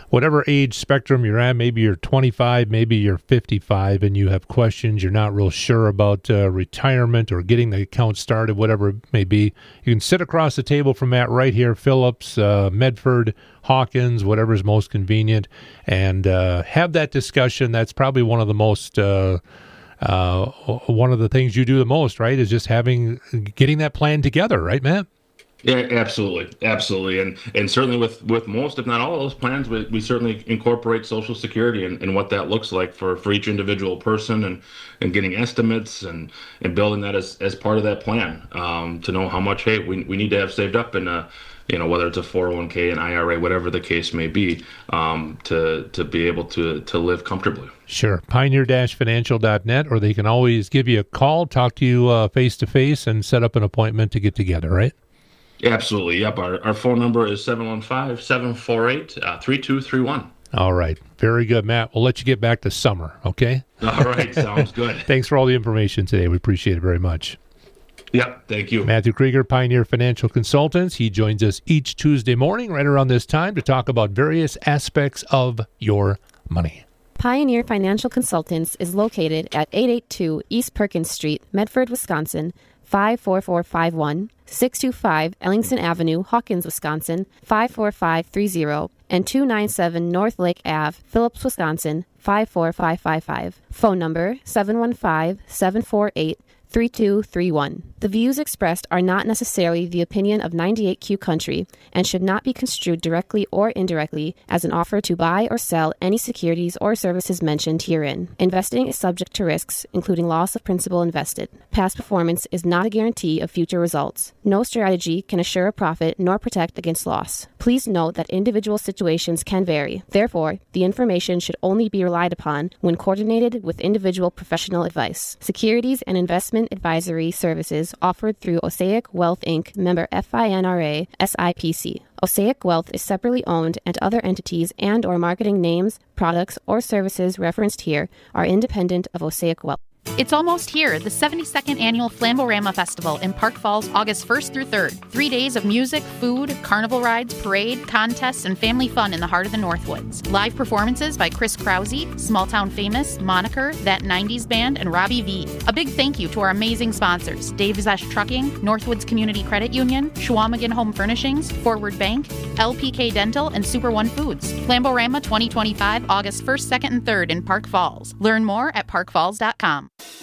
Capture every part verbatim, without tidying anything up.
whatever age spectrum you're at, maybe you're twenty-five, maybe you're fifty-five, and you have questions, you're not real sure about uh, retirement or getting the account started, whatever it may be, you can sit across the table from Matt right here, Phillips, uh, Medford, Hawkins, whatever's most convenient, and uh, have that discussion. That's probably one of the most... Uh, Uh, one of the things you do the most, right, is just having, getting that plan together, right, Matt? Yeah, absolutely. Absolutely. And and certainly with, with most, if not all of those plans, we, we certainly incorporate Social Security and, and what that looks like for, for each individual person, and, and getting estimates and, and building that as, as part of that plan, um, to know how much, hey, we, we need to have saved up in a, you know, whether it's a four oh one k, an I R A, whatever the case may be, um, to to be able to to live comfortably. Sure. Pioneer Financial dot net, or they can always give you a call, talk to you uh, face-to-face, and set up an appointment to get together, right? Absolutely. Yep. Our, our phone number is seven one five, seven four eight, three two three one. All right. Very good, Matt. We'll let you get back to summer, okay? All right. Sounds good. Thanks for all the information today. We appreciate it very much. Yep, thank you. Matthew Krieger, Pioneer Financial Consultants. He joins us each Tuesday morning right around this time to talk about various aspects of your money. Pioneer Financial Consultants is located at eight eighty-two East Perkins Street, Medford, Wisconsin, five four four five one, six two five Ellingson Avenue, Hawkins, Wisconsin, five four five three zero, and two ninety-seven North Lake Avenue, Phillips, Wisconsin, five four five five five. Phone number seven one five, seven four eight, three two three one. The views expressed are not necessarily the opinion of ninety-eight Q Country and should not be construed directly or indirectly as an offer to buy or sell any securities or services mentioned herein. Investing is subject to risks, including loss of principal invested. Past performance is not a guarantee of future results. No strategy can assure a profit nor protect against loss. Please note that individual situations can vary. Therefore, the information should only be relied upon when coordinated with individual professional advice. Securities and investment advisory services offered through Osaic Wealth Incorporated, member FINRA, S I P C. Osaic Wealth is separately owned, and other entities and or marketing names, products, or services referenced here are independent of Osaic Wealth. It's almost here, the seventy-second Annual Flamborama Festival in Park Falls, August first through third. Three days of music, food, carnival rides, parade, contests, and family fun in the heart of the Northwoods. Live performances by Chris Krause, Small Town Famous, Moniker, That nineties Band, and Robbie V. A big thank you to our amazing sponsors, Dave Zesh Trucking, Northwoods Community Credit Union, Schwamigan Home Furnishings, Forward Bank, L P K Dental, and Super One Foods. Flamborama twenty twenty-five, August first, second, and third in Park Falls. Learn more at park falls dot com.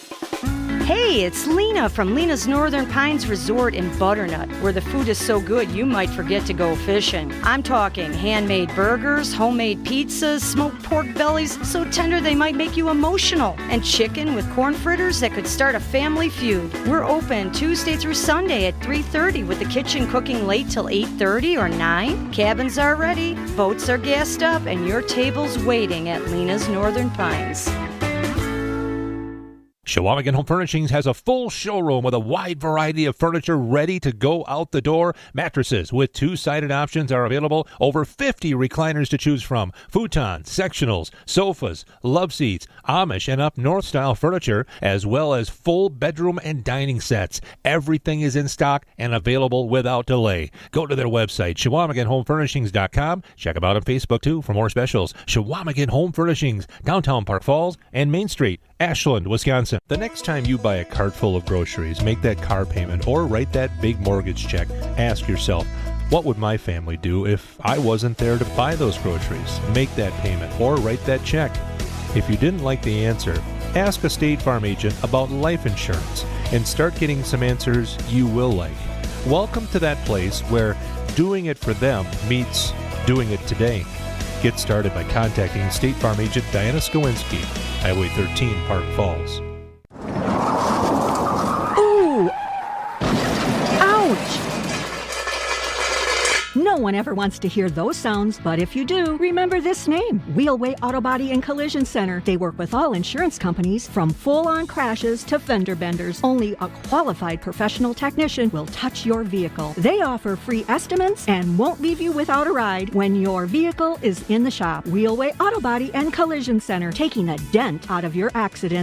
Hey, it's Lena from Lena's Northern Pines Resort in Butternut, where the food is so good you might forget to go fishing. I'm talking handmade burgers, homemade pizzas, smoked pork bellies so tender they might make you emotional, and chicken with corn fritters that could start a family feud. We're open Tuesday through Sunday at three thirty with the kitchen cooking late till eight thirty or nine. Cabins are ready, boats are gassed up, and your table's waiting at Lena's Northern Pines. Schwamigan Home Furnishings has a full showroom with a wide variety of furniture ready to go out the door. Mattresses with two-sided options are available. Over fifty recliners to choose from. Futons, sectionals, sofas, love seats, Amish and up north style furniture, as well as full bedroom and dining sets. Everything is in stock and available without delay. Go to their website, Schwamigan Home Furnishings dot com. Check them out on Facebook, too, for more specials. Schwamigan Home Furnishings, downtown Park Falls and Main Street, Ashland, Wisconsin. The next time you buy a cart full of groceries, make that car payment, or write that big mortgage check, ask yourself, what would my family do if I wasn't there to buy those groceries, make that payment, or write that check? If you didn't like the answer, ask a State Farm agent about life insurance and start getting some answers you will like. Welcome to that place where doing it for them meets doing it today. Get started by contacting State Farm agent Diana Skowinski, Highway thirteen, Park Falls. Ooh! Ouch! No one ever wants to hear those sounds, but if you do, remember this name, Wheelway Auto Body and Collision Center. They work with all insurance companies, from full-on crashes to fender benders. Only a qualified professional technician will touch your vehicle. They offer free estimates and won't leave you without a ride when your vehicle is in the shop. Wheelway Auto Body and Collision Center, taking a dent out of your accidents.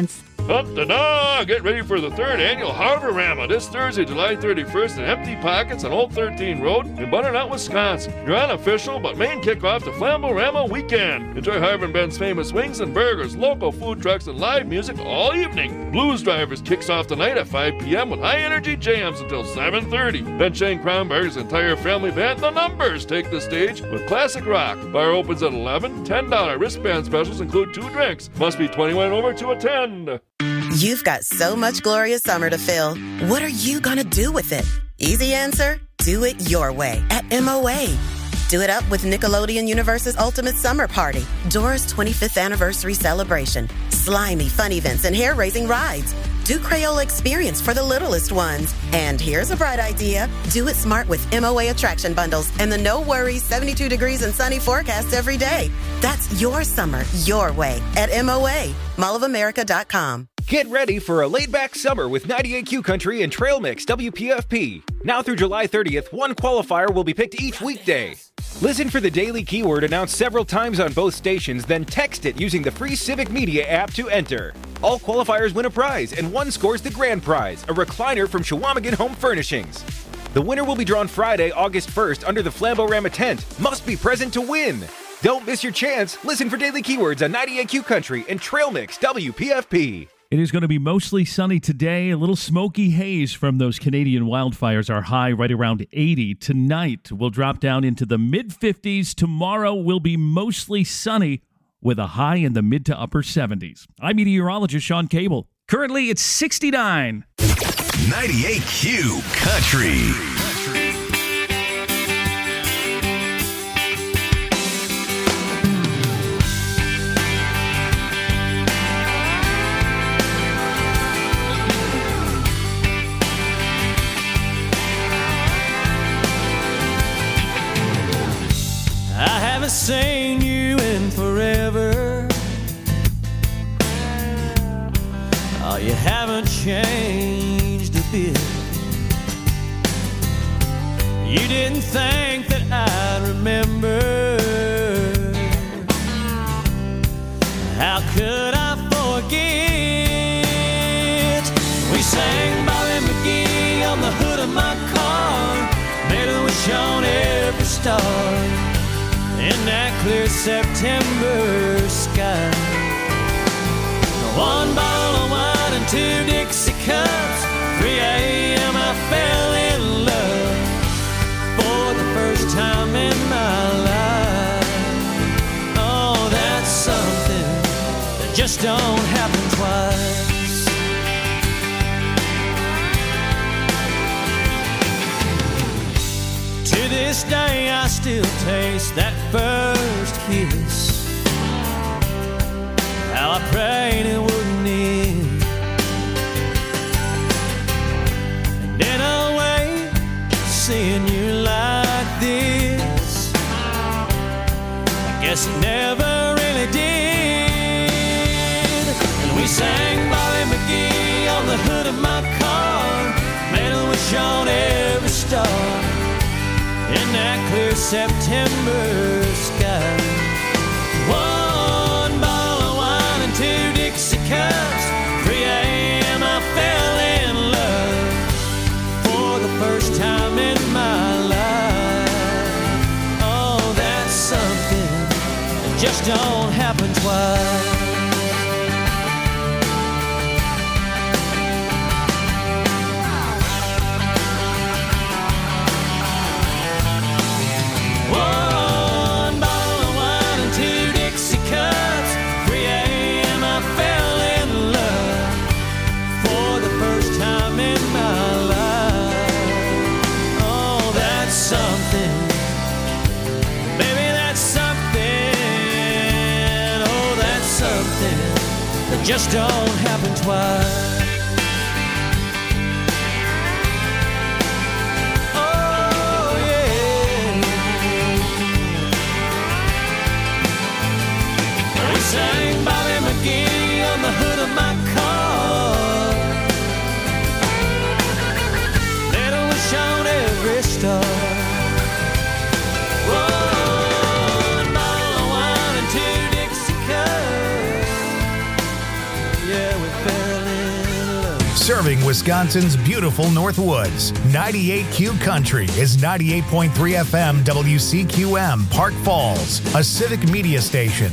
Da-da-da! Get ready for the third annual Harborama this Thursday, July thirty-first at Empty Pockets on Old thirteen Road in Butternut, Wisconsin. Your unofficial but main kickoff to Flamborama weekend. Enjoy Harvard and Ben's famous wings and burgers, local food trucks, and live music all evening. Blues Drivers kicks off the night at five p.m. with high-energy jams until seven thirty. Ben Shane Kronberg's entire family band, The Numbers, take the stage with classic rock. Bar opens at eleven. ten dollars wristband specials include two drinks. Must be twenty-one and over to attend. You've got so much glorious summer to fill. What are you going to do with it? Easy answer, do it your way at M O A. Do it up with Nickelodeon Universe's Ultimate Summer Party, Dora's twenty-fifth anniversary celebration, slimy fun events and hair-raising rides. Do Crayola Experience for the littlest ones. And here's a bright idea. Do it smart with M O A attraction bundles and the no worries seventy-two degrees and sunny forecast every day. That's your summer, your way at M O A, mall of america dot com. Get ready for a laid-back summer with ninety-eight Q Country and Trail Mix W P F P. Now through July thirtieth, one qualifier will be picked each weekday. Listen for the daily keyword announced several times on both stations, then text it using the free Civic Media app to enter. All qualifiers win a prize, and one scores the grand prize, a recliner from Chequamegon Home Furnishings. The winner will be drawn Friday, August first under the Flamborama tent. Must be present to win. Don't miss your chance. Listen for daily keywords on ninety-eight Q Country and Trail Mix W P F P. It is going to be mostly sunny today. A little smoky haze from those Canadian wildfires. Our high right around eighty. Tonight will drop down into the mid-fifties. Tomorrow will be mostly sunny with a high in the mid to upper seventies. I'm meteorologist Sean Cable. Currently, it's sixty-nine. ninety-eight Q Country. I haven't seen you in forever. Oh, you haven't changed a bit. You didn't think that I'd remember. How could I forget? We sang Bobby McGee on the hood of my car, made a wish on every star in that clear September sky. One bottle of wine and two Dixie cups. three a.m. I fell in love for the first time in my life. Oh, that's something that just don't happen twice. To this day I still taste that first kiss. How I prayed it wouldn't end. And in a way, seeing you like this, I guess it never really did. And we sang Bobby McGee on the hood of my car, made a wish on every star in that clear September sky. One bottle of wine and two Dixie cups. three a.m. I fell in love for the first time in my life. Oh, that's something that just don't happen twice. Just don't happen twice. Oh yeah. We sang Bobby McGee on the hood of my car, made a wish on every star. One bottle of wine and two Dixie cups. Yeah, we fell serving Wisconsin's beautiful Northwoods. ninety-eight Q Country is ninety-eight point three F M W C Q M, Park Falls, a civic media station.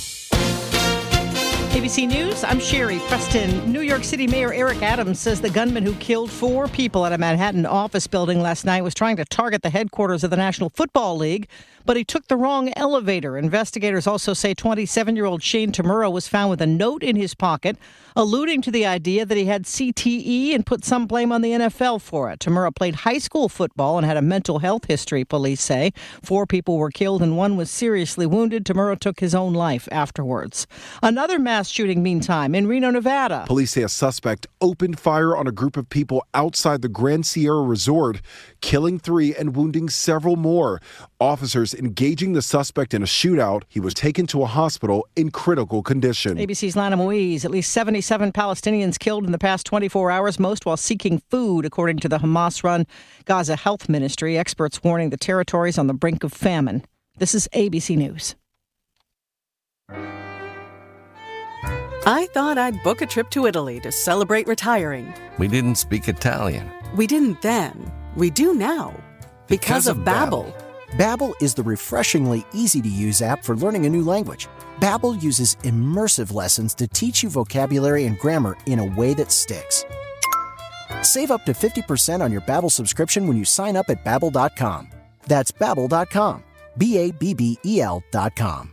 A B C News, I'm Sherry Preston. New York City Mayor Eric Adams says the gunman who killed four people at a Manhattan office building last night was trying to target the headquarters of the National Football League, but he took the wrong elevator. Investigators also say twenty-seven-year-old Shane Tamura was found with a note in his pocket, alluding to the idea that he had C T E and put some blame on the N F L for it. Tamura played high school football and had a mental health history, police say. Four people were killed and one was seriously wounded. Tamura took his own life afterwards. Another mass shooting, meantime, in Reno, Nevada. Police say a suspect opened fire on a group of people outside the Grand Sierra Resort, killing three and wounding several more. Officers engaging the suspect in a shootout. He was taken to a hospital in critical condition. A B C's Lana Moise. At least seventy-seven Palestinians killed in the past twenty-four hours, most while seeking food, according to the Hamas-run Gaza Health Ministry. Experts warning the territory is on the brink of famine. This is A B C News. I thought I'd book a trip to Italy to celebrate retiring. We didn't speak Italian. We didn't then. We do now. Because, because of, of Babbel. Babbel is the refreshingly easy-to-use app for learning a new language. Babbel uses immersive lessons to teach you vocabulary and grammar in a way that sticks. Save up to fifty percent on your Babbel subscription when you sign up at Babbel dot com. That's Babbel dot com. B A B B E L dot com.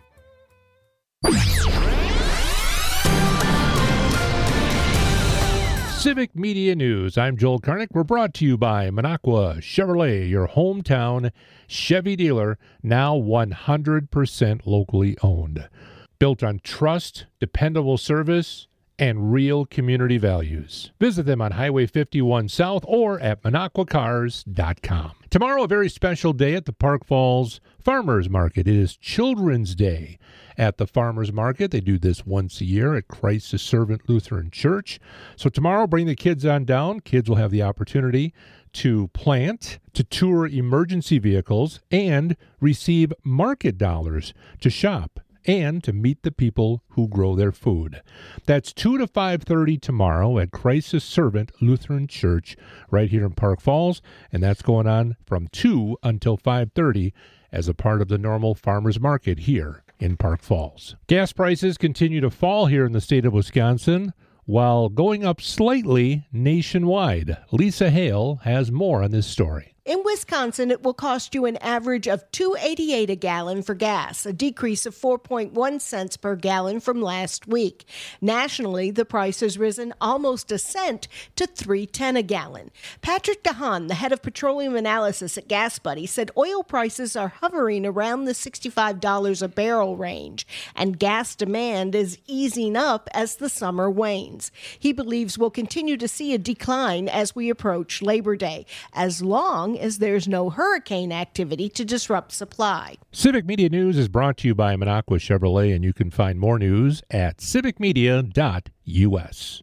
Civic Media News. I'm Joel Karnick. We're brought to you by Minocqua Chevrolet, your hometown Chevy dealer, now one hundred percent locally owned. Built on trust, dependable service, and real community values. Visit them on Highway fifty-one South or at minocqua cars dot com. Tomorrow, a very special day at the Park Falls Farmers Market. It is Children's Day at the Farmers Market. They do this once a year at Christ the Servant Lutheran Church. So tomorrow, bring the kids on down. Kids will have the opportunity to plant, to tour emergency vehicles, and receive market dollars to shop and to meet the people who grow their food. That's two to five thirty tomorrow at Christ the Servant Lutheran Church right here in Park Falls, and that's going on from two until five thirty as a part of the normal farmers market here in Park Falls. Gas prices continue to fall here in the state of Wisconsin, while going up slightly nationwide. Lisa Hale has more on this story. In Wisconsin, it will cost you an average of two dollars and eighty-eight cents a gallon for gas, a decrease of four point one cents per gallon from last week. Nationally, the price has risen almost a cent to three dollars and ten cents a gallon. Patrick DeHaan, the head of petroleum analysis at Gas Buddy, said oil prices are hovering around the sixty-five dollars a barrel range, and gas demand is easing up as the summer wanes. He believes we'll continue to see a decline as we approach Labor Day, as long as there's no hurricane activity to disrupt supply. Civic Media News is brought to you by Minocqua Chevrolet, and you can find more news at civic media dot U S.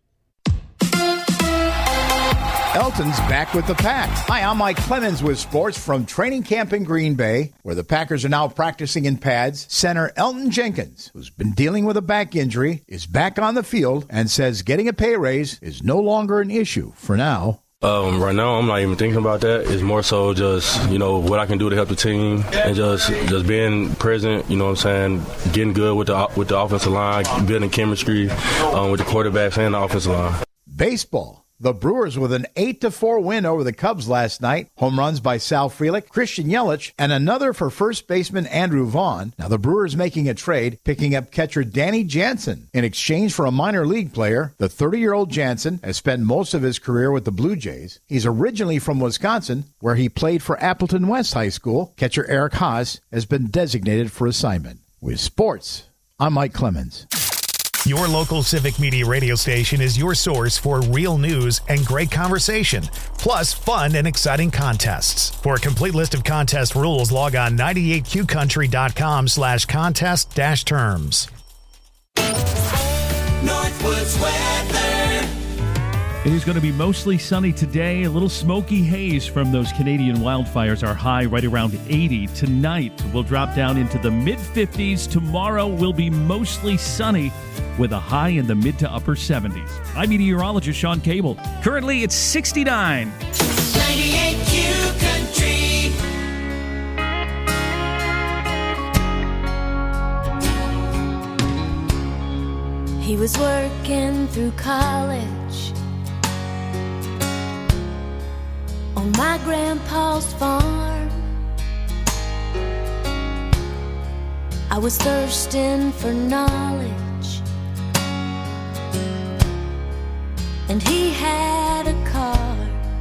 Elton's back with the Pack. Hi, I'm Mike Clemens with sports from training camp in Green Bay, where the Packers are now practicing in pads. Center Elton Jenkins, who's been dealing with a back injury, is back on the field and says getting a pay raise is no longer an issue for now. Um, right now, I'm not even thinking about that. It's more so just, you know, what I can do to help the team and just just being present, you know what I'm saying, getting good with the with the offensive line, building chemistry um, with the quarterbacks and the offensive line. Baseball. The Brewers with an eight to four win over the Cubs last night. Home runs by Sal Frelick, Christian Yelich, and another for first baseman Andrew Vaughn. Now the Brewers making a trade, picking up catcher Danny Jansen in exchange for a minor league player. The thirty-year-old Jansen has spent most of his career with the Blue Jays. He's originally from Wisconsin, where he played for Appleton West High School. Catcher Eric Haas has been designated for assignment. With sports, I'm Mike Clemens. Your local Civic Media radio station is your source for real news and great conversation, plus fun and exciting contests. For a complete list of contest rules, log on ninety-eight q country dot com slash contest dash terms. Northwoods weather. It is going to be mostly sunny today. A little smoky haze from those Canadian wildfires. Our high right around eighty. Tonight will drop down into the mid fifties. Tomorrow will be mostly sunny with a high in the mid to upper seventies. I'm meteorologist Sean Cable. Currently it's sixty-nine. ninety-eight Q Country. He was working through college on my grandpa's farm. I was thirsting for knowledge, and he had a car.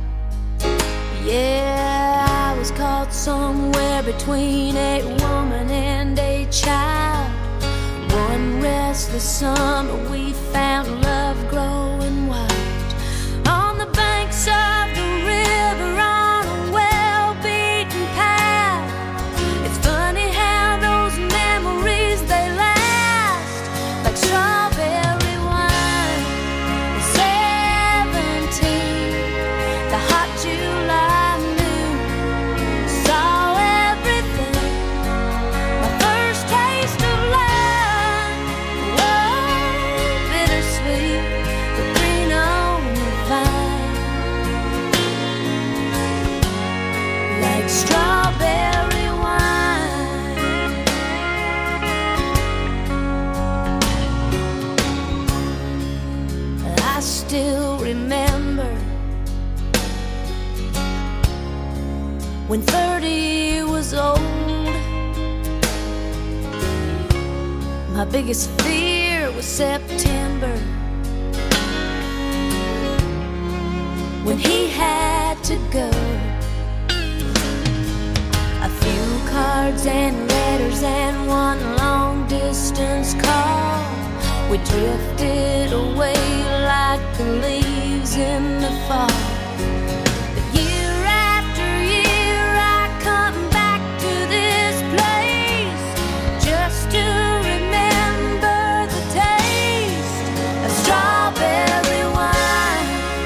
Yeah, I was caught somewhere between a woman and a child. One restless summer we found love growing wild on the banks of the river on a well-beaten path. It's funny how those memories, they last like strawberry wine. Seventeen, the hot July moon saw everything. My first taste of love, whoa, bittersweet, but green on the vine, like strawberry wine. I still remember when thirty was old. My biggest fear was September, when he had to go. A few cards and letters and one long distance call. We drifted away like the leaves in the fall. But year after year I come back to this place just to remember the taste of strawberry wine.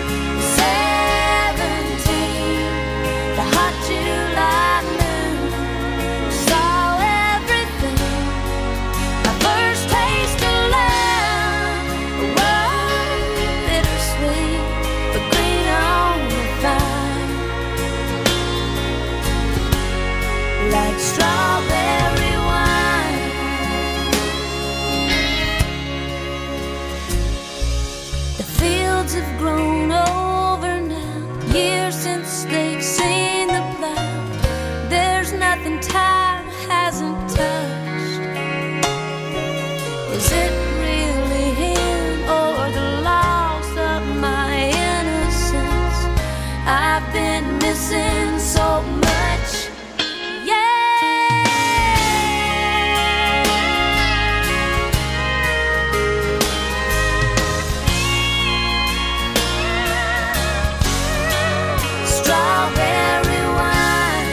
Seventeen, the hot July moon saw everything. My first taste of love, whoa, bittersweet, but green on the vine, like strawberry wine. The fields have grown over now, years since they've seen the plow. There's nothing time hasn't touched. Is it really him or the loss of my innocence? I've been missing so much. Strawberry wine,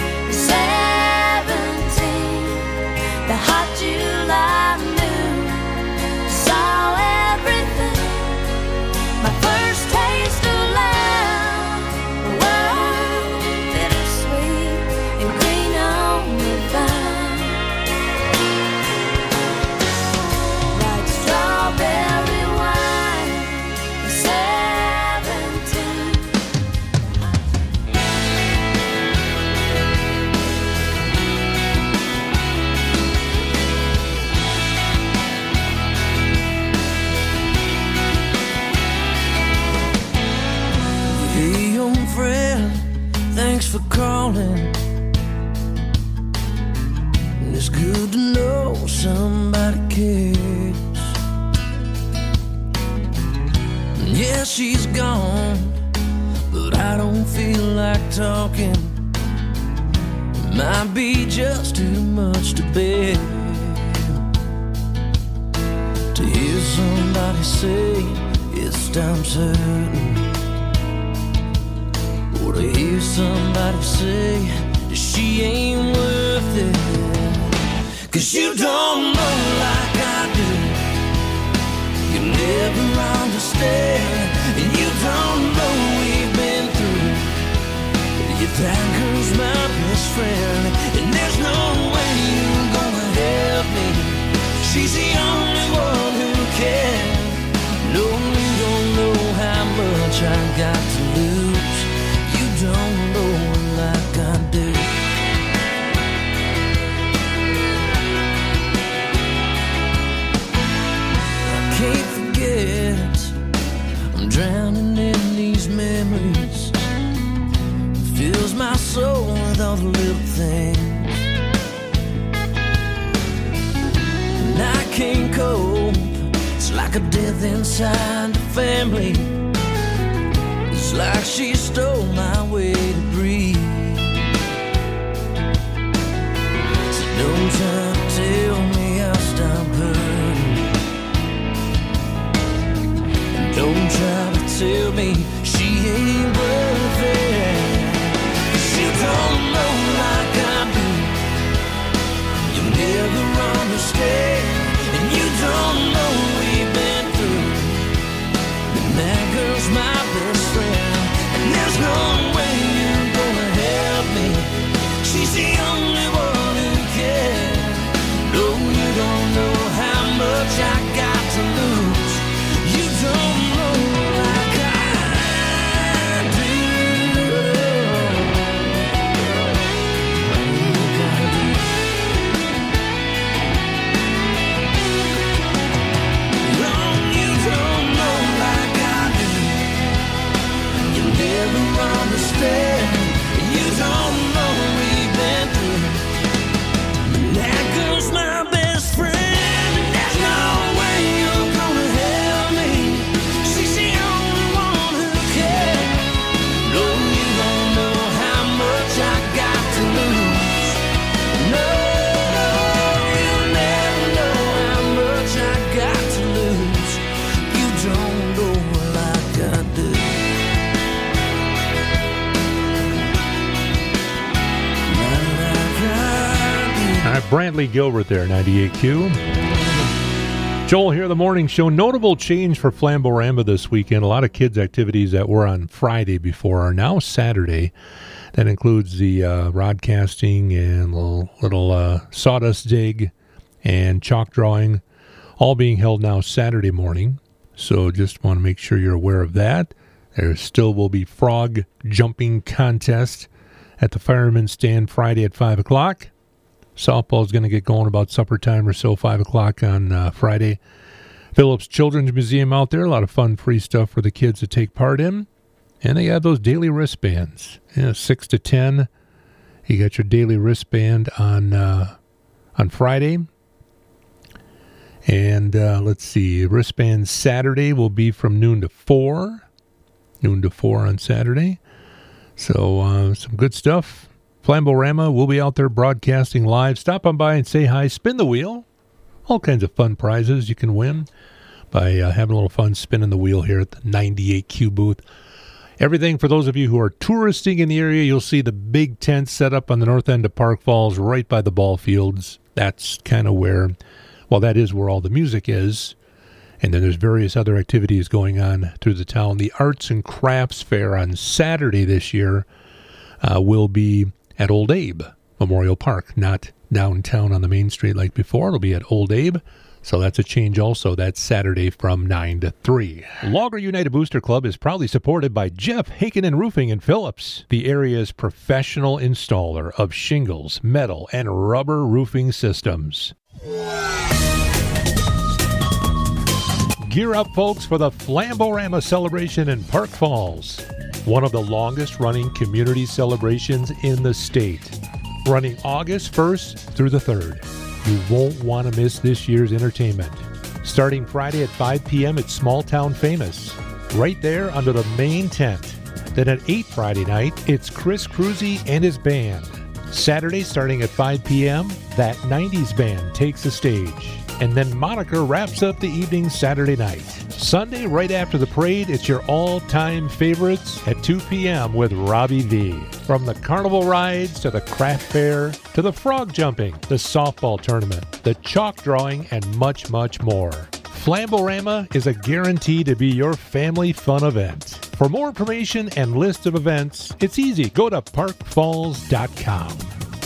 seventeen, the hot July moon saw everything. My first taste of love, whoa, bittersweet and green on the vine, like strawberry wine, seventeen. Hey, young friend, thanks for calling. It's good to know somebody cares. Yeah, she's gone, but I don't feel like talking. It might be just too much to bear to hear somebody say it's time certain, or to hear somebody say that she ain't worth it. Cause you don't know like I do, you never understand, and you don't friend, and there's no way you're gonna help me. She's the only one who can. No, you don't know how much I got to lose. You don't know her like I do. I can't forget, I'm drowning in these memories. Fills my soul with all the little things, and I can't cope. It's like a death inside the family. It's like she stole my way to breathe. So don't try to tell me I'll stop hurting, and don't try to tell me she ain't worth it. You don't know like I do. You'll never understand, and you don't know we've been through. And that girl's my best friend, and there's no way you're gonna help me. She's the only one who can. No, you don't know how much I got to lose. You don't know like I do. Understand, you don't know we've been through. That girl's my best friend, and there's no way you're gonna help me. She's the only one who can. No, you don't know how much I got to lose. No, you'll never know how much I got to lose. You don't know like I do. All right, Brantley Gilbert there, ninety-eight Q. Joel here, the morning show. Notable change for Flamborama this weekend. A lot of kids' activities that were on Friday before are now Saturday. That includes the uh, rod casting and little, little uh, sawdust dig and chalk drawing, all being held now Saturday morning. So just want to make sure you're aware of that. There still will be frog jumping contest at the Fireman's Stand Friday at five o'clock. Softball is going to get going about supper time or so, five o'clock on uh, Friday. Phillips Children's Museum out there, a lot of fun free stuff for the kids to take part in. And they have those daily wristbands. Yeah, six to ten. You got your daily wristband on uh, on Friday. And uh, let's see, wristband Saturday will be from noon to four. Noon to four on Saturday. So uh, some good stuff. Flamborama will be out there broadcasting live. Stop on by and say hi. Spin the wheel. All kinds of fun prizes you can win by uh, having a little fun spinning the wheel here at the ninety-eight Q booth. Everything for those of you who are touristing in the area, you'll see the big tent set up on the north end of Park Falls right by the ball fields. That's kind of where, well, that is where all the music is. And then there's various other activities going on through the town. The Arts and Crafts Fair on Saturday this year uh, will be at Old Abe Memorial Park, not downtown on the main street like before. It'll be at Old Abe, so that's a change also. That's Saturday from nine to three. Logger United Booster Club is proudly supported by Jeff Haken Roofing in Phillips, the area's professional installer of shingles, metal, and rubber roofing systems. Gear up, folks, for the Flamborama celebration in Park Falls, one of the longest-running community celebrations in the state. Running August first through the third. You won't want to miss this year's entertainment. Starting Friday at five p.m. at Small Town Famous, right there under the main tent. Then at eight Friday night, it's Chris Cruzy and his band. Saturday, starting at five p.m., that nineties band takes the stage. And then Monica wraps up the evening Saturday night. Sunday, right after the parade, it's your all-time favorites at two p.m. with Robbie V. From the carnival rides to the craft fair to the frog jumping, the softball tournament, the chalk drawing, and much, much more. Flamborama is a guarantee to be your family fun event. For more information and list of events, it's easy. Go to park falls dot com.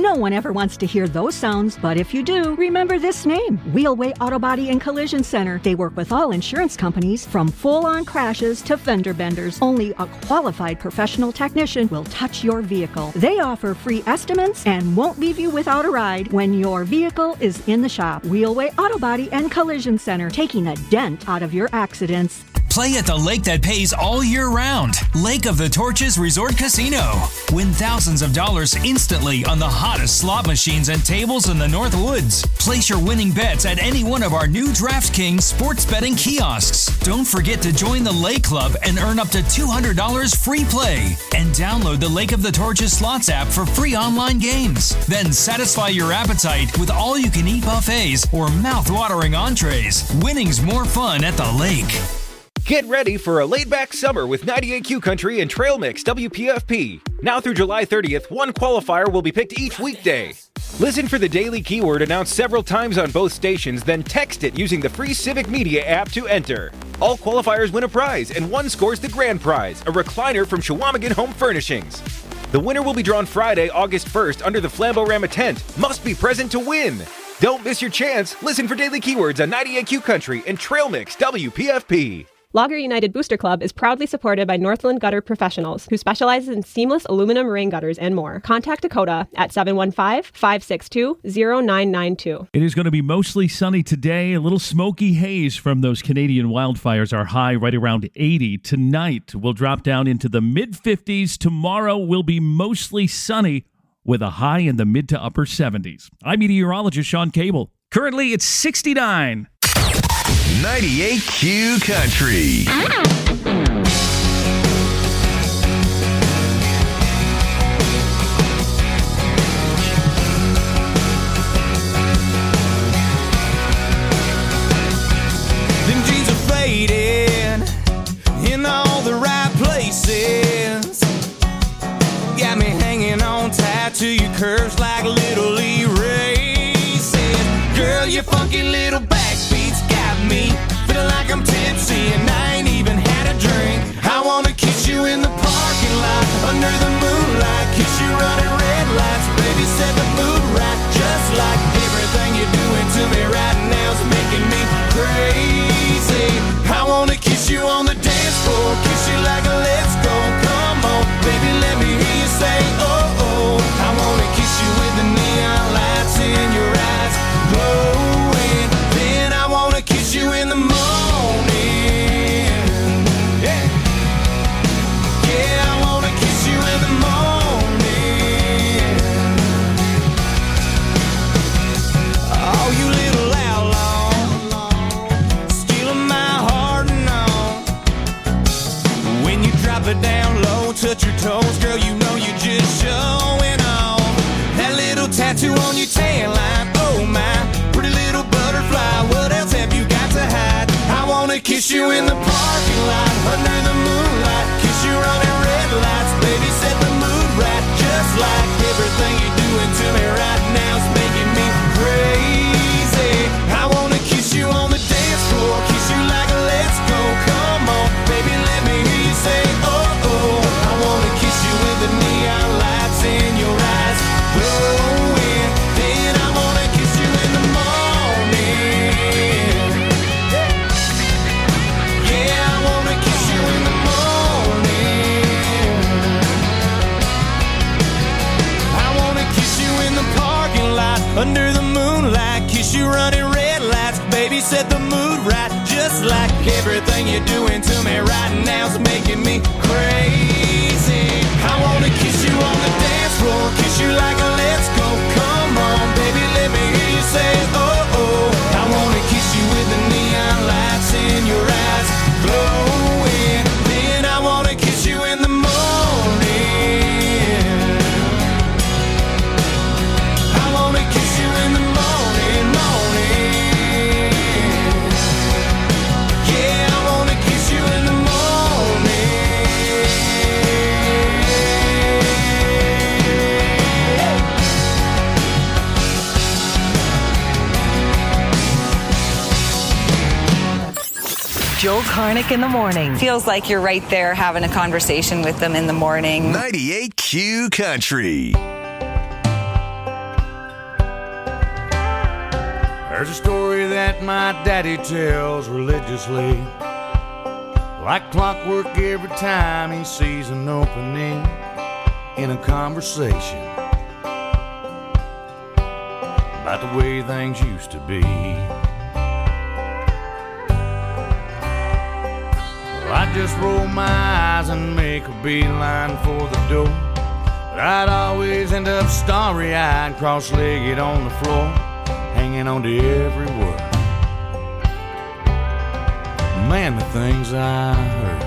No one ever wants to hear those sounds, but if you do, remember this name, Wheelway Auto Body and Collision Center. They work with all insurance companies, from full-on crashes to fender benders. Only a qualified professional technician will touch your vehicle. They offer free estimates and won't leave you without a ride when your vehicle is in the shop. Wheelway Auto Body and Collision Center, taking a dent out of your accidents. Play at the lake that pays all year round. Lake of the Torches Resort Casino. Win thousands of dollars instantly on the hottest slot machines and tables in the North Woods. Place your winning bets at any one of our new DraftKings sports betting kiosks. Don't forget to join the Lake Club and earn up to two hundred dollars free play. And download the Lake of the Torches Slots app for free online games. Then satisfy your appetite with all-you-can-eat buffets or mouth-watering entrees. Winning's more fun at the lake. Get ready for a laid-back summer with ninety-eight Q Country and Trail Mix W P F P. Now through July thirtieth, one qualifier will be picked each weekday. Listen for the daily keyword announced several times on both stations, then text it using the free Civic Media app to enter. All qualifiers win a prize, and one scores the grand prize, a recliner from Chequamegon Home Furnishings. The winner will be drawn Friday, August first under the Flamborama tent. Must be present to win. Don't miss your chance. Listen for daily keywords on ninety-eight Q Country and Trail Mix W P F P. Logger United Booster Club is proudly supported by Northland Gutter Professionals, who specializes in seamless aluminum rain gutters and more. Contact Dakota at seven one five, five six two, zero nine nine two. It is going to be mostly sunny today. A little smoky haze from those Canadian wildfires. Our high right around eighty. Tonight we'll drop down into the mid fifties. Tomorrow will be mostly sunny with a high in the mid to upper seventies. I'm meteorologist Sean Cable. Currently it's sixty-nine. ninety-eight Q Country. Them jeans are faded in all the right places. Got me hanging on tight to your curves like little erases. Girl, your funky little backbeats got me feeling like I'm tipsy and I ain't even had a drink. I wanna kiss you in the parking lot under the moonlight, kiss you running red lights, baby set the mood right, just like everything you're doing to me right now is making me crazy. I wanna kiss you on the dance floor, kiss you like a let's go, come on, baby let me hear you say oh oh. I wanna kiss you with the neon lights in your eyes glowing, then I wanna kiss you in the morning. Yeah, yeah, I wanna kiss you in the morning. Oh, you little outlaw, stealing my heart and all. When you drop it down low, touch your toes, girl, you know you're just showing off. That little tattoo on your tan line, oh my, pretty little butterfly, what else have you got to hide? I wanna kiss you in the parking lot, under the moonlight, kiss you running red lights, baby set the mood right, just like everything you're doing to me right now is making me crazy. I wanna kiss you on the dance floor, kiss you like a let's go, come on, baby let me hear you say oh oh. I wanna kiss you with the neon lights in your eyes glowing, then I wanna kiss you in the morning. Yeah, I wanna kiss you in the morning. I wanna kiss you in the parking lot, under the moonlight, kiss you running red lights, baby set the mood right, just like everything you're doing to me right now is making me crazy. I wanna kiss you on the dance floor, kiss you like a let's go, come on, baby let me hear you say oh oh. I wanna kiss you with the neon lights in your eyes glowing, then I wanna kiss you in the morning. I wanna kiss you in the morning, morning. Yeah, I wanna kiss you in the morning. Joe Karnick in the morning. Feels like you're right there having a conversation with them in the morning. ninety-eight Q Country. There's a story that my daddy tells religiously, like clockwork every time he sees an opening in a conversation about the way things used to be. Well, I just roll my eyes and make a beeline for the door, but I'd always end up starry-eyed, cross-legged on the floor, hanging on to every word. Man, the things I heard.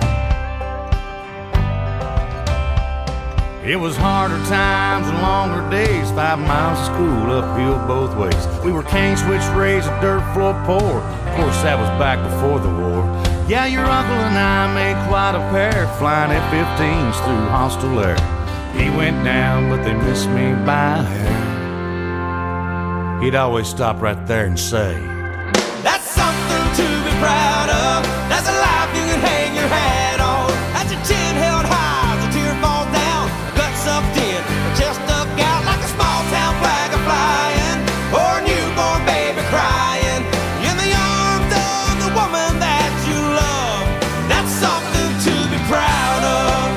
It was harder times and longer days, five miles of school uphill both ways. We were cane switch raised, a dirt floor poor. Of course, that was back before the war. Yeah, your uncle and I made quite a pair, flying F fifteens through hostile air. He went down, but they missed me by a hair. He'd always stop right there and say, that's something to be proud of. That's a life you can hang your hat on. That's a chin held high as a tear falls down. Gut sucked in, a chest stuck out like a small town flag a flying, or a newborn baby crying in the arms of the woman that you love. That's something to be proud of.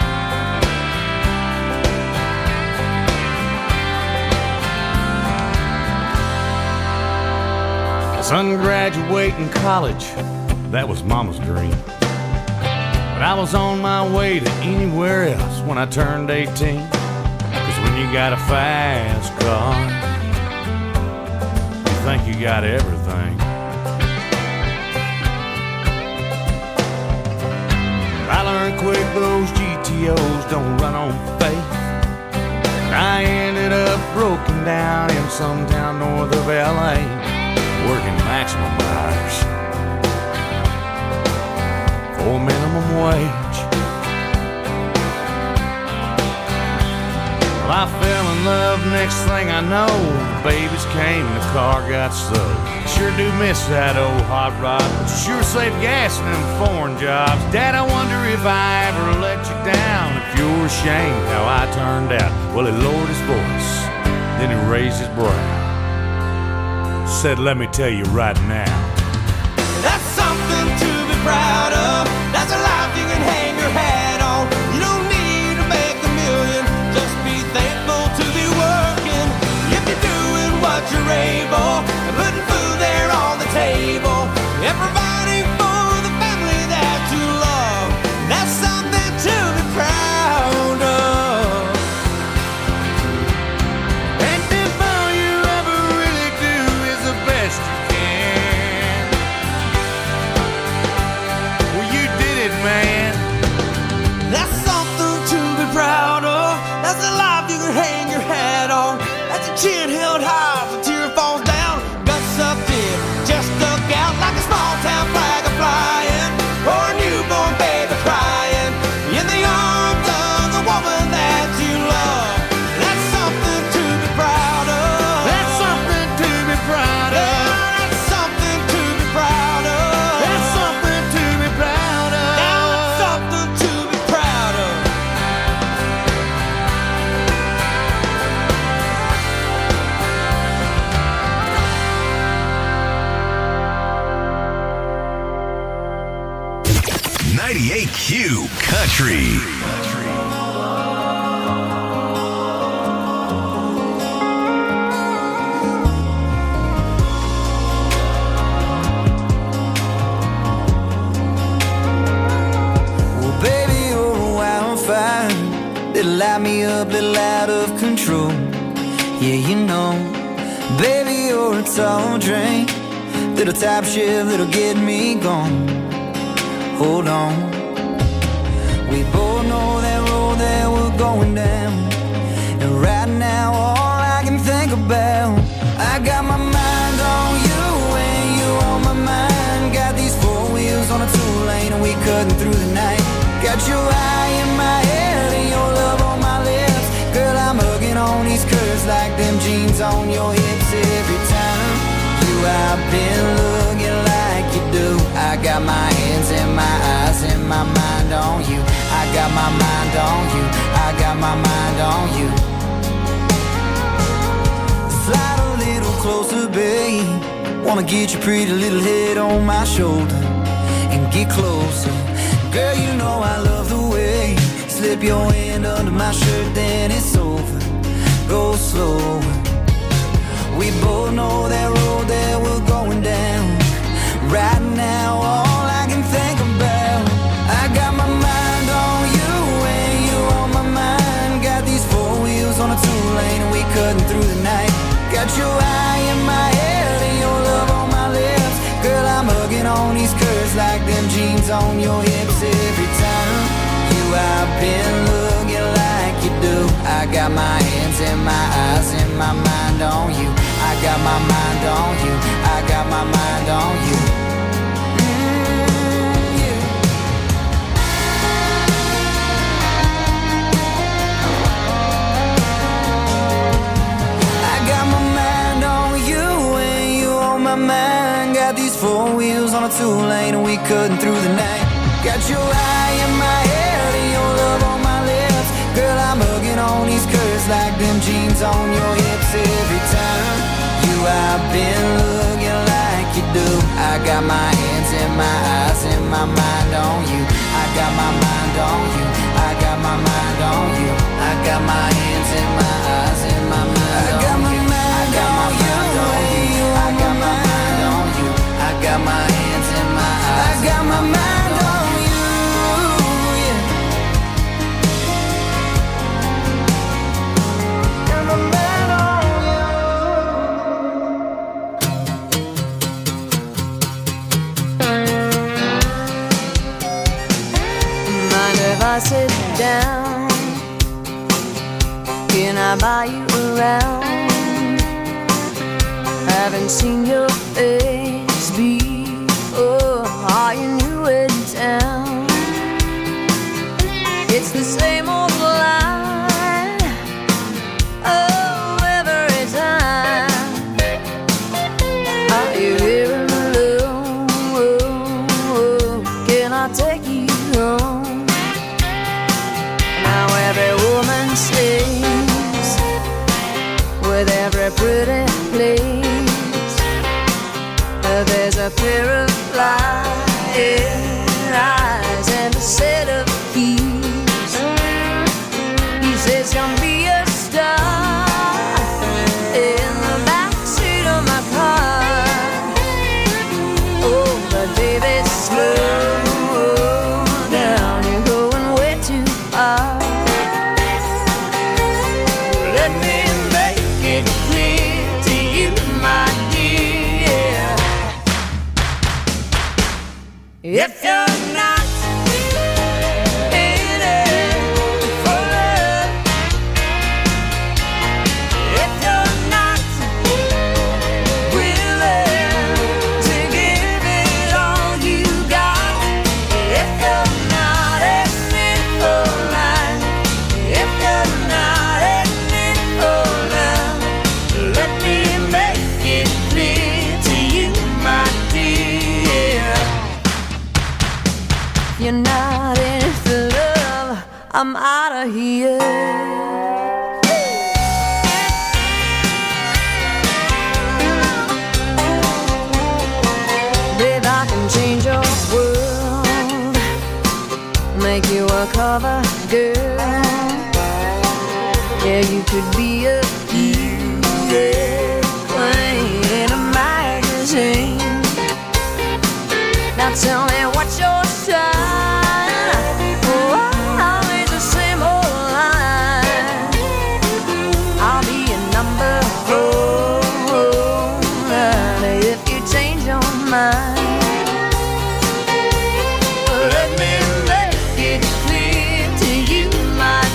Son graduating college, that was Mama's dream. But I was on my way to anywhere else when I turned eighteen. Cause when you got a fast car, you think you got everything. I learned quick those G T Os don't run on faith. I ended up broken down in some town north of L A, working maximum hours for minimum wage. Well, I fell in love, next thing I know, the babies came and the car got stowed. Sure do miss that old hot rod, but you sure save gas in them foreign jobs. Dad, I wonder if I ever let you down, if you're ashamed how I turned out. Well, he lowered his voice, then he raised his brow, said, let me tell you right now, that's something to be proud of. That's a life you can hang your hat on. You don't need to make a million, just be thankful to be working. If you're doing what you're able, and putting food there on the table, and providing for the family that you love, that's something to be proud of. And if all you ever really do is the best you can, well, you did it, man. That's something to be proud of. That's a life you can hang your hat on. That's a chin held high as a tear falls down. Guts sucked in, just stuck out like a small town flag a flying, or a newborn baby crying in the arms of the woman that you love. That's something to be proud of. That's something to be proud of. Yeah, that's something to be proud of. That's something to be proud of. Now that's something to be proud of. ninety-eight Q Country. Well, baby, you're a wildfire. Little light me up, little out of control. Yeah, you know, baby, you're a tall drink. Little top shift, little get me gone. Hold on. We both know that road that we're going down, and right now all I can think about, I got my mind on you and you on my mind. Got these four wheels on a two lane and we cutting through the night. Got your eye in my head and your love on my lips. Girl, I'm hugging on these curves like them jeans on your hips. Every time you I've been looking like you do. I got my hands and my eyes and my mind on you. I got my mind on you. I got my mind on you. Slide a little closer, babe. Wanna get your pretty little head on my shoulder and get closer. Girl, you know I love the way you slip your hand under my shirt, then it's over. Go slow. We both know that road that we're going down. Right now, all I can think about, I got my mind on you and you on my mind. Got these four wheels on a two-lane and we cutting through the night. Got your eye in my head and your love on my lips. Girl, I'm hugging on these curves like them jeans on your hips. Every time you I've been looking like you do. I got my hands and my eyes and my mind on you. I got my mind on you. I got my mind on you. Mm, yeah. I got my mind on you and you on my mind. Got these four wheels on a two-lane and we cutting through the night. Got your eye in my head and your love on my lips. Girl, I'm hugging on these curves like them jeans on your hips. Every time you I've been looking like you do. I got my hands and my eyes and my mind on you. I got my mind on you. I got my mind on you. I got my hands and my eyes and my mind on you. I got my mind on you. I got my mind on you. I got my hands and my eyes. I got my mind on you. I sit down, can I buy you around? Haven't seen your face before. Are you new in town? It's the same old line, oh, every time. Are you here alone? Can I take you home? Every woman stays with every pretty place. There's a pair of flying eyes and a set of keys. He says, "Come be a star in the backseat of my car." Oh, but baby, slow down, you're going way too far. If you're not in it for love, if you're not willing to give it all you got, if you're not in it for life, if you're not in it for love, let me make it clear to you, my dear. You're not in it for love, I'm out of here. Babe, I can change your world, make you a cover girl. Yeah, you could be a queen in a magazine. Now tell me what's your sign? Let me make it clear to you, my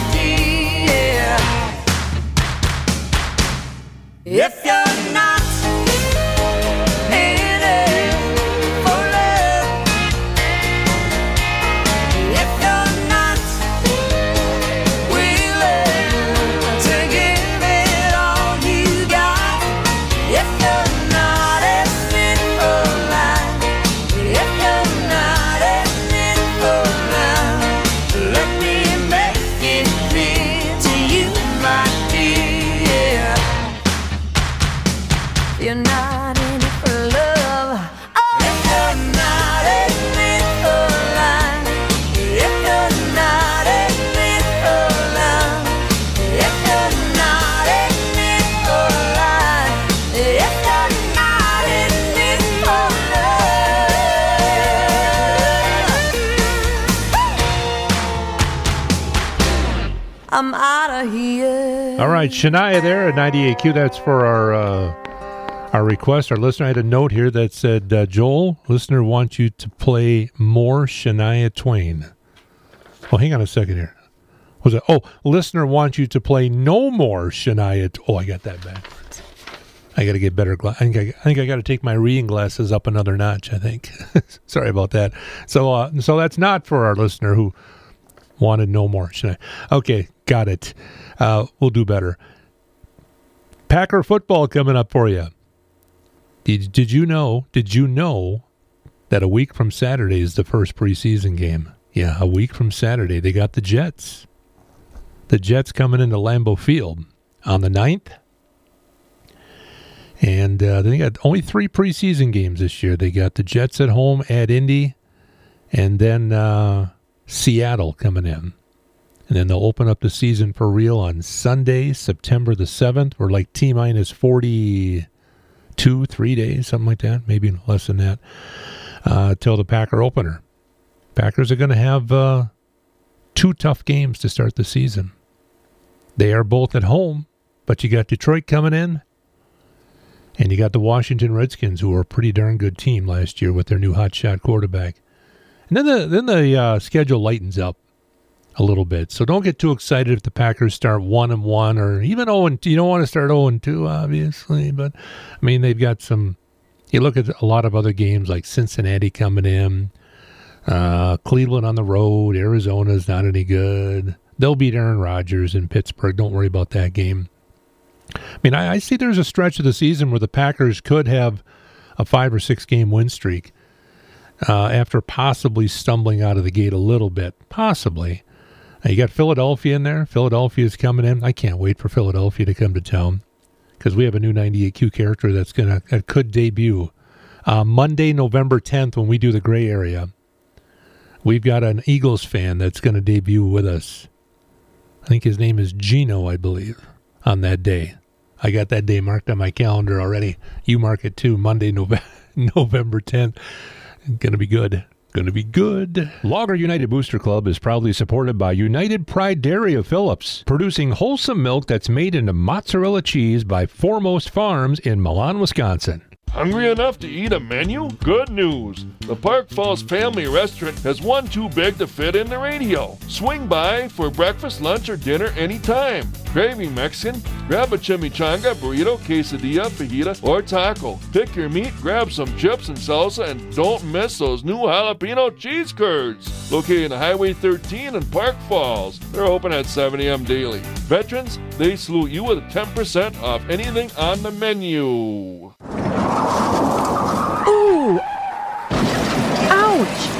I'm out of here. All right, Shania there at ninety-eight Q. That's for our uh, our request. Our listener had a note here that said, uh, Joel, listener wants you to play more Shania Twain. Well, hang on a second here. Was it? Oh, listener wants you to play no more Shania. T- oh, I got that backwards. I got to get better. Gla- I think I, I think I got to take my reading glasses up another notch. I think. Sorry about that. So, uh, so that's not for our listener who wanted no more Shania. Okay, got it. Uh, we'll do better. Packer football coming up for you. Did Did you know? Did you know that a week from Saturday is the first preseason game? Yeah, a week from Saturday, they got the Jets. The Jets coming into Lambeau Field on the ninth. And uh, they got only three preseason games this year. They got the Jets at home at Indy, and then uh, Seattle coming in. And then they'll open up the season for real on Sunday, September the seventh. We're like T-minus forty-two, three days, something like that, maybe less than that, uh, till the Packer opener. Packers are going to have uh, two tough games to start the season. They are both at home, but you got Detroit coming in, and you got the Washington Redskins, who were a pretty darn good team last year with their new hotshot quarterback. And then the then the uh, schedule lightens up a little bit, so don't get too excited if the Packers start one and one or even zero and two. You don't want to start zero and two, obviously, but I mean they've got some. You look at a lot of other games like Cincinnati coming in. Uh, Cleveland on the road. Arizona's not any good. They'll beat Aaron Rodgers in Pittsburgh. Don't worry about that game. I mean, I, I see there's a stretch of the season where the Packers could have a five or six game win streak uh, after possibly stumbling out of the gate a little bit. Possibly. Uh, you got Philadelphia in there. Philadelphia's coming in. I can't wait for Philadelphia to come to town because we have a new ninety-eight Q character that's gonna that could debut uh, Monday, November tenth, when we do the gray area. We've got an Eagles fan that's going to debut with us. I think his name is Gino, I believe, on that day. I got that day marked on my calendar already. You mark it too, Monday, November, November tenth. Going to be good. Going to be good. Logger United Booster Club is proudly supported by United Pride Dairy of Phillips, producing wholesome milk that's made into mozzarella cheese by Foremost Farms in Milan, Wisconsin. Hungry enough to eat a menu? Good news! The Park Falls Family Restaurant has one too big to fit in the radio. Swing by for breakfast, lunch, or dinner anytime. Craving Mexican? Grab a chimichanga, burrito, quesadilla, fajita, or taco. Pick your meat, grab some chips and salsa, and don't miss those new jalapeno cheese curds. Located on Highway thirteen in Park Falls. They're open at seven a.m. daily. Veterans, they salute you with ten percent off anything on the menu. Ooh! Ouch!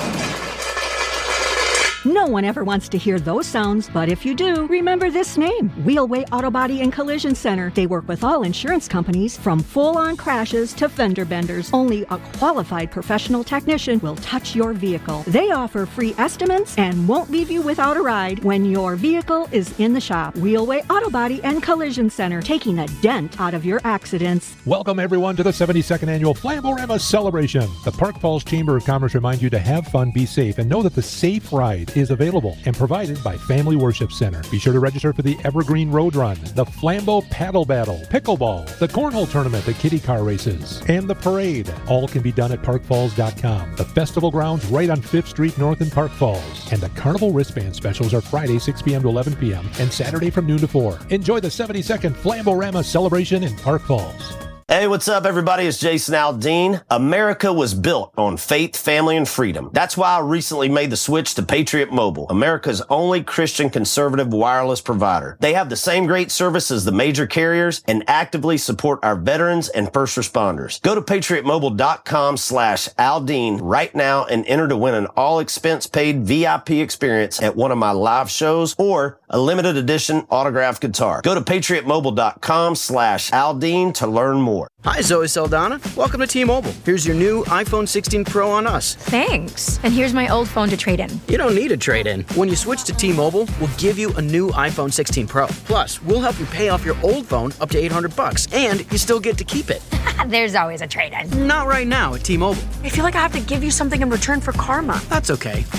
No one ever wants to hear those sounds, but if you do, remember this name, Wheelway Auto Body and Collision Center. They work with all insurance companies, from full-on crashes to fender benders. Only a qualified professional technician will touch your vehicle. They offer free estimates and won't leave you without a ride when your vehicle is in the shop. Wheelway Auto Body and Collision Center, taking a dent out of your accidents. Welcome, everyone, to the seventy-second Annual Flamborama Celebration. The Park Falls Chamber of Commerce reminds you to have fun, be safe, and know that the Safe Ride is available and provided by Family Worship Center. Be sure to register for the Evergreen Road Run, the Flambeau Paddle Battle, Pickleball, the Cornhole Tournament, the Kitty Car Races, and the Parade. All can be done at park falls dot com. The festival grounds right on fifth Street North in Park Falls. And the Carnival wristband specials are Friday six p.m. to eleven p.m. and Saturday from noon to four. Enjoy the seventy-second Flamborama Celebration in Park Falls. Hey, what's up, everybody? It's Jason Aldean. America was built on faith, family, and freedom. That's why I recently made the switch to Patriot Mobile, America's only Christian conservative wireless provider. They have the same great service as the major carriers and actively support our veterans and first responders. Go to patriot mobile dot com slash Aldean right now and enter to win an all-expense-paid V I P experience at one of my live shows or a limited edition autographed guitar. Go to patriot mobile dot com slash Aldean to learn more. Hi, Zoe Saldana. Welcome to T-Mobile. Here's your new iPhone sixteen Pro on us. Thanks. And here's my old phone to trade in. You don't need a trade-in. When you switch to T-Mobile, we'll give you a new iPhone sixteen Pro. Plus, we'll help you pay off your old phone up to eight hundred bucks, and you still get to keep it. There's always a trade-in. Not right now at T-Mobile. I feel like I have to give you something in return for karma. That's okay.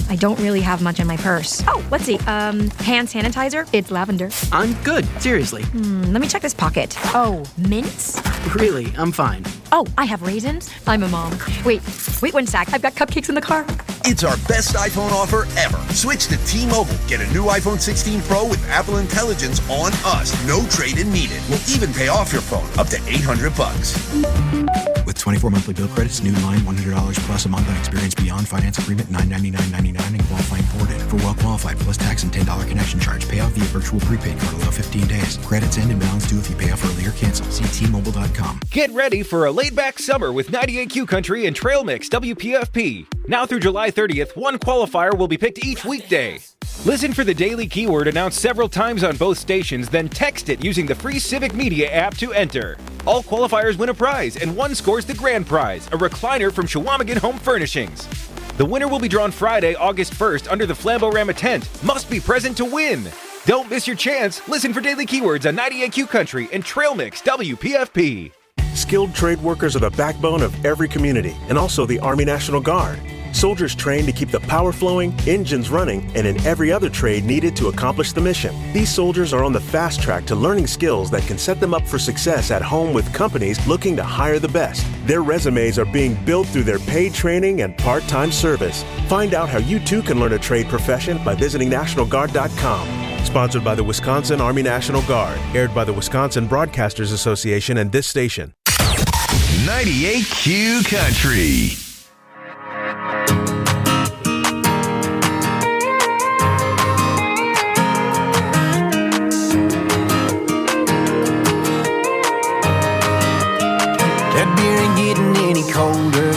I don't really have much in my purse. Oh, let's see. Um, hand sanitizer. It's lavender. I'm good, seriously. Hmm, let me check this pocket. Oh, mints? Really, I'm fine. Oh, I have raisins. I'm a mom. Wait, wait one sec. I've got cupcakes in the car. It's our best iPhone offer ever. Switch to T-Mobile. Get a new iPhone sixteen Pro with Apple Intelligence on us. No trade-in needed. We'll even pay off your phone up to eight hundred bucks. With twenty-four monthly bill credits, new line one hundred dollars plus a month on experience beyond finance agreement nine ninety-nine ninety-nine and qualifying forwarded. For well qualified plus tax and ten dollars connection charge. Pay off via virtual prepaid card allow fifteen days. Credits end and balance due if you pay off early or cancel. See T Mobile dot com. Get ready for a laid-back summer with ninety-eight Q Country and Trail Mix W P F P. Now through July thirtieth, one qualifier will be picked each weekday. Listen for the daily keyword announced several times on both stations, then text it using the free Civic Media app to enter. All qualifiers win a prize, and one scores the grand prize, a recliner from Chequamegon Home Furnishings. The winner will be drawn Friday, August first under the Flamborama tent. Must be present to win. Don't miss your chance. Listen for daily keywords on ninety-eight Q Country and Trail Mix W P F P. Skilled trade workers are the backbone of every community, and also the Army National Guard. Soldiers trained to keep the power flowing, engines running, and in every other trade needed to accomplish the mission. These soldiers are on the fast track to learning skills that can set them up for success at home with companies looking to hire the best. Their resumes are being built through their paid training and part-time service. Find out how you too can learn a trade profession by visiting National Guard dot com. Sponsored by the Wisconsin Army National Guard. Aired by the Wisconsin Broadcasters Association and this station. ninety-eight Q Country. That beer ain't getting any colder,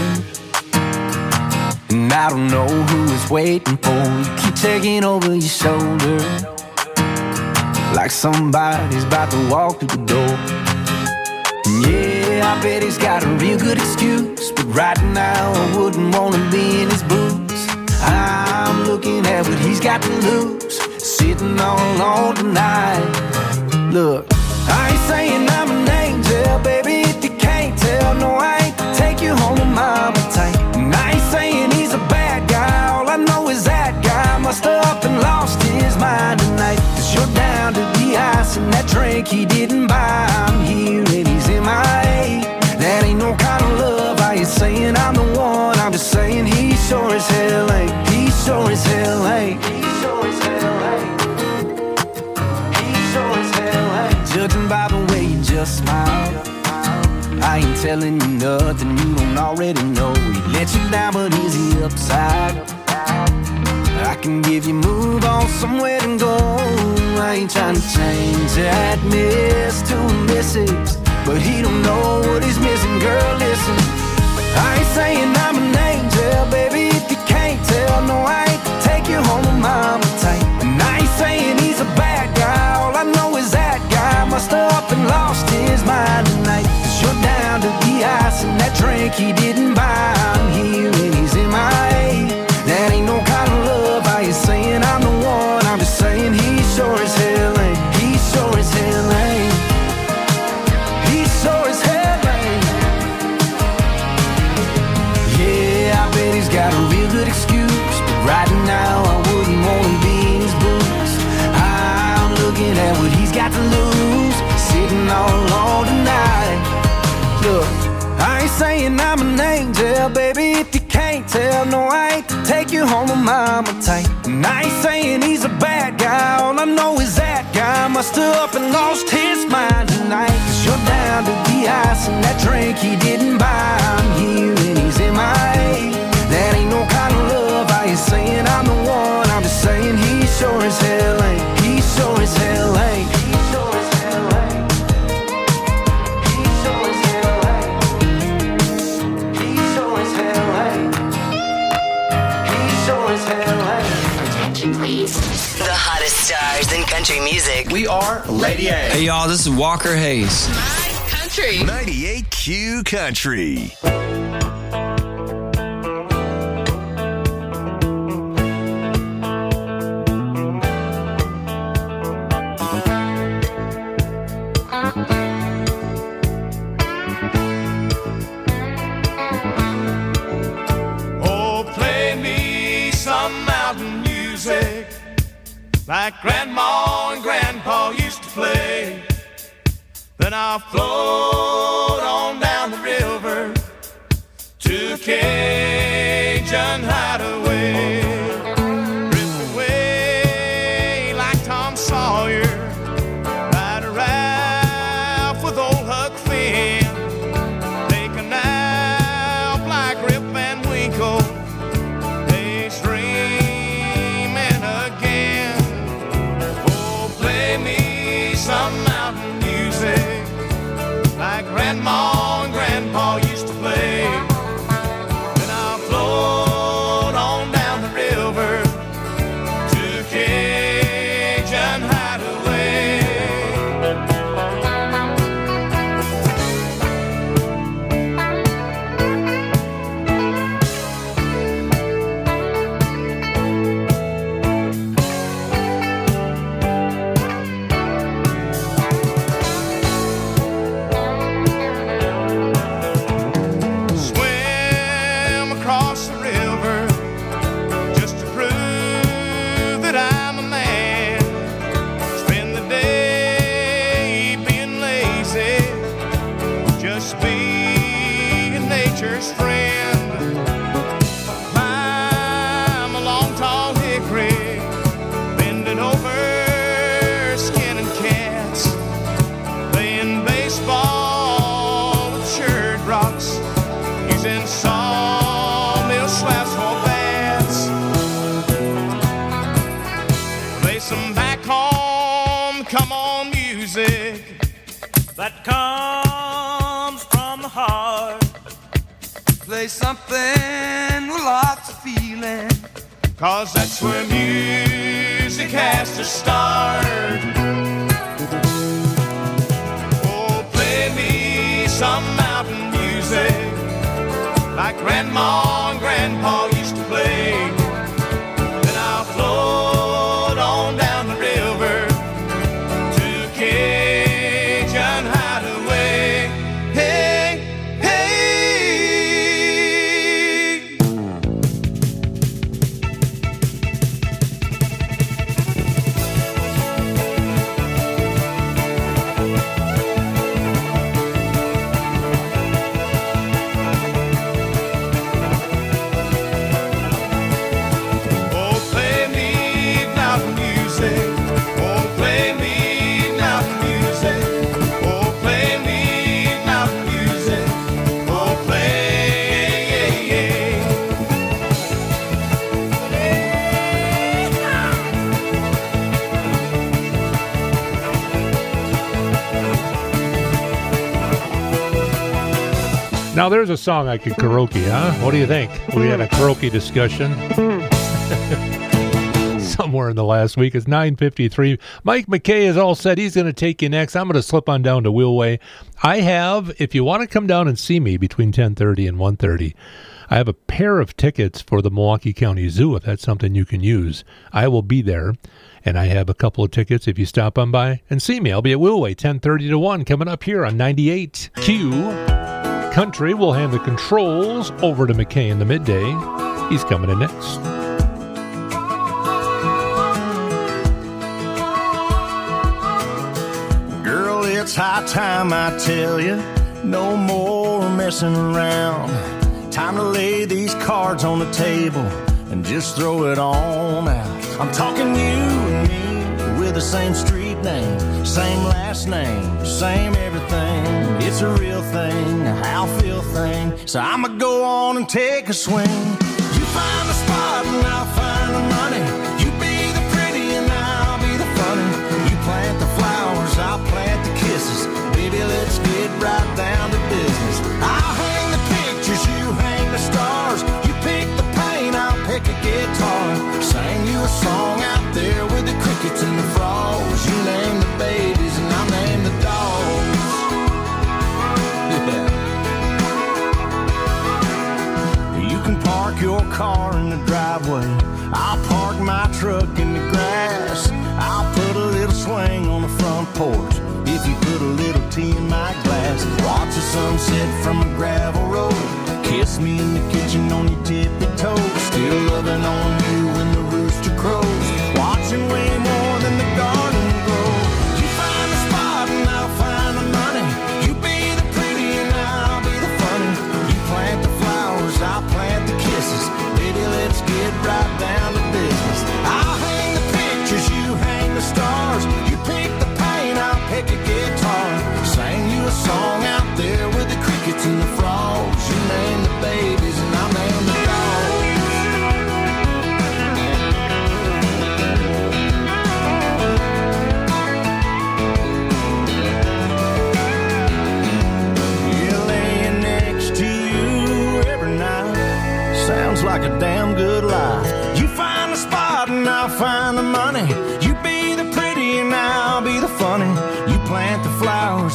and I don't know who is waiting for. You keep taking over your shoulder, like somebody's about to walk through the door. Yeah, I bet he's got a real good excuse, but right now I wouldn't want to be in his boots. I'm looking at what he's got to lose, sitting all alone tonight. Look, I ain't saying I'm an angel, baby, if you can't tell. No, I ain't to take you home with mama tight. And I ain't saying he's a bad guy, all I know is that guy must have up and lost his mind tonight. Cause you're down to the ice and that drink he didn't buy. I'm here and he's in my A. That ain't no kind of love. I ain't saying I'm the one, I'm just saying he sure as hell ain't. He sure as hell ain't. He sure as hell ain't. He sure as hell ain't. Judging by the way you just smile, I ain't telling you nothing you don't already know. He let you down, but is he upside? I can give you move on somewhere to go. I ain't trying to change that miss to a missus, but he don't know what he's missing. Girl, listen, I ain't saying I'm an angel, baby, if you can't tell. No, I ain't to take you home with mama tight. And I ain't saying he's a bad guy, all I know is that guy must have up and lost his mind tonight. Cause you're down to the ice and that drink he didn't buy. I'm here and he's in my A. That ain't no kind of love. I ain't saying I'm the one, I'm just saying he sure as hell ain't. He sure as hell ain't. He sure as hell ain't. Yeah, I bet he's got a real good excuse, but right now I wouldn't want to be in his boots. I'm looking at what he's got to lose, sitting all alone tonight. Look, I ain't saying I'm an angel, baby, if you can't tell. No, I ain't to take you home with mama tight. And I ain't saying he's a bad guy, all I know is that guy must have up and lost his mind tonight. Cause you're down to the ice and that drink he didn't buy. I'm here and he's in my A. That ain't no kind of love. I ain't saying I'm the one, I'm just saying he sure as hell ain't. He sure as hell ain't. He sure as hell ain't. He sure as hell ain't. He sure as hell ain't. He sure as hell ain't. Attention please. The hottest stars in country music. We are Lady A. Hey y'all, this is Walker Hayes. My country. ninety-eight Q Country. Oh, play me some mountain like Grandma and Grandpa used to play. Then I'll float on down the river to a Cajun hideaway. Drift away like Tom Sawyer, ride a Ralph with old Huck Finn. Take a nap like Rip Van Winkle, daydreaming again. Oh, play me some mountain music like Grandma and Grandpa used to play. Then I'll float on down the river to Cajun hideaway. Swim across the river just to prove that I'm a man. Spend the day being lazy, just being nature's friend. Climb a long tall hickory, bending over, skinning cats, playing baseball with shirred rocks, using sawmill slabs for bats. Play some back home, come on music that comes from the heart. Play something with lots of feeling, cause that's where music has to start. Oh, play me some mountain music like Grandma and Grandpa used to play. Then I'll float on down the river to Cajun hideaway. Hey, hey. Oh, play me mountain music. Oh, play me mountain music. Oh, play me mountain music. Oh, play. Now there's a song I could karaoke, huh? What do you think? We had a karaoke discussion somewhere in the last week. It's nine fifty-three. Mike McKay is all set. He's going to take you next. I'm going to slip on down to Wheelway. I have, if you want to come down and see me between ten thirty and one thirty, I have a pair of tickets for the Milwaukee County Zoo, if that's something you can use. I will be there, and I have a couple of tickets if you stop on by and see me. I'll be at Wheelway, ten thirty to one, coming up here on ninety-eight Q Country. We'll hand the controls over to McKay in the midday. He's coming in next. Girl, it's high time I tell you, no more messing around. Time to lay these cards on the table and just throw it on out. I'm talking you and me with the same street name, same last name, same everything. It's a real thing, a how feel thing. So I'ma go on and take a swing. You find the spot and I'll find the money. You be the pretty and I'll be the funny. You plant the flowers, I'll plant the kisses. Baby, let's get right down to business. I'll hang the pictures, you hang the stars. You pick the paint, I'll pick a guitar. Sing you a song out there with the crickets and the frogs. You name the babies and I'll name the dogs. Yeah. You can park your car in the driveway. I'll park my truck in the grass. I'll put a little swing on the front porch if you put a little tea in my glass. Watch the sunset from a gravel road. Kiss me in the kitchen on your tippy toes. Still loving on you when the rooster crows. Watching way more than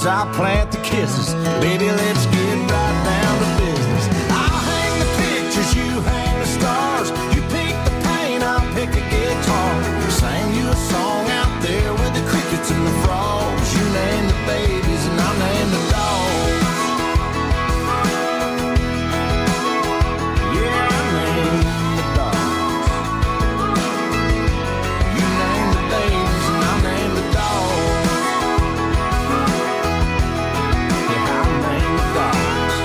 words, I'll plant the kisses. Baby, let's get right down to business. I'll hang the pictures, you hang the stars. You pick the paint, I'll pick a guitar. Sing you a song out there with the crickets and the frogs. You name the babies and I'll name the dogs. Yeah, I name the dogs. You name the babies and I'll name the dogs. Yeah, I'll name the dogs.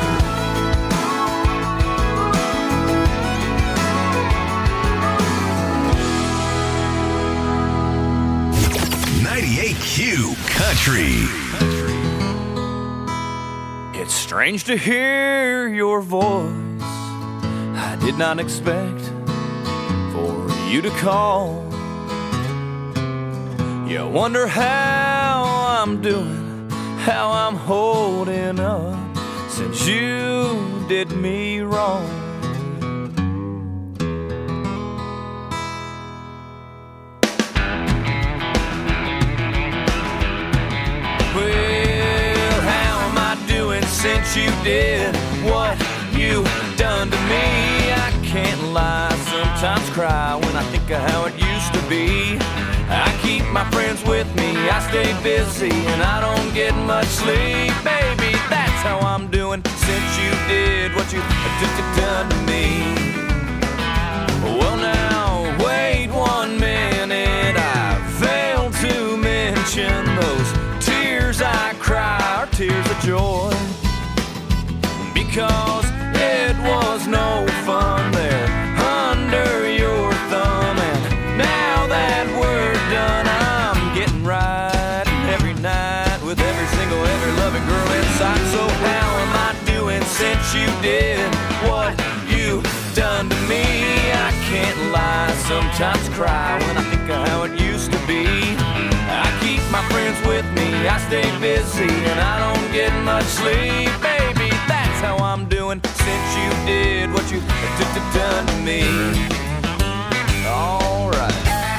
ninety-eight Q Country. It's strange to hear your voice. I did not expect for you to call. You wonder how I'm doing, how I'm holding up since you did me wrong. Well, how am I doing since you did what you done to me? I can't lie, sometimes cry when I think of how it used to be. I keep my friends with me, I stay busy, and I don't get much sleep. Baby, that's how I'm doing since you did what you done to me. Well now, wait one minute, I failed to mention those tears I cry are tears of joy, because it was no fun there under your thumb. And now that we're done, I'm getting right every night with every single, every loving girl inside. So how am I doing since you did what you done to me? I can't lie, sometimes cry when I think of how it used to be. I keep my friends with me, I stay busy, and I don't get much sleep. Baby, that's how I'm doing since you did what you done to me. All right.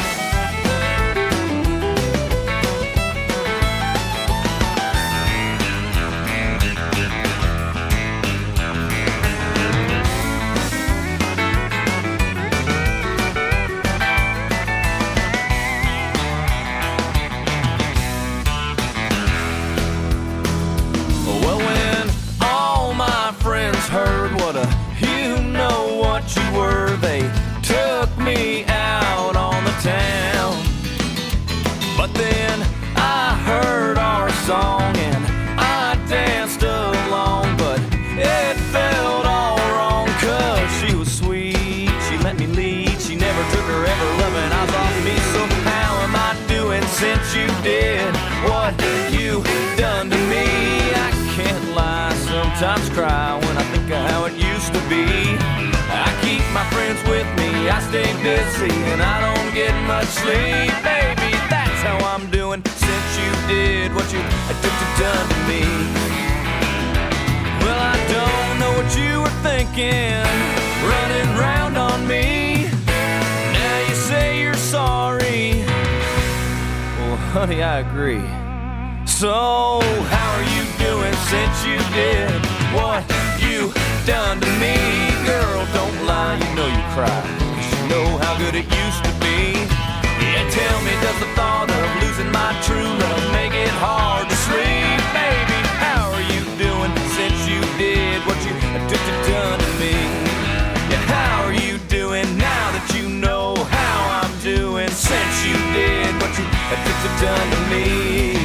Heard what a you know what you were, they took me out on the town. But then I heard our song and I danced along, but it felt all wrong, cause she was sweet, she let me lead, she never took her ever loving eyes off me. So how am I doing since you did what you done to me? I can't lie, sometimes cry when I think of how it used to be. I keep my friends with me, I stay busy, and I don't get much sleep. Baby, that's how I'm doing since you did what you done to me. Well, I don't know what you were thinking, running round on me. Now you say you're sorry. Well, honey, I agree. So how are you doing since you did what you done to me? Girl, don't lie, you know you cry, cause you know how good it used to be. Yeah, tell me, does the thought of losing my true love make it hard to sleep? Baby, how are you doing since you did what you done to me? Yeah, how are you doing now that you know how I'm doing since you did what you done to me?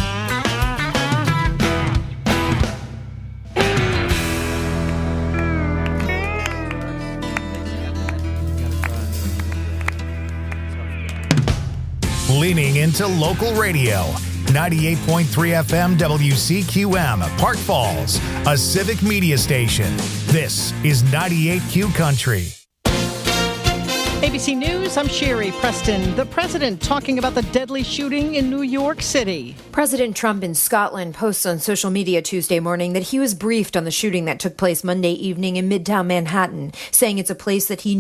Leaning into local radio. ninety-eight point three F M W C Q M, Park Falls, a civic media station. This is ninety-eight Q Country. A B C News, I'm Sherry Preston. The president talking about the deadly shooting in New York City. President Trump in Scotland posts on social media Tuesday morning that he was briefed on the shooting that took place Monday evening in Midtown Manhattan, saying it's a place that he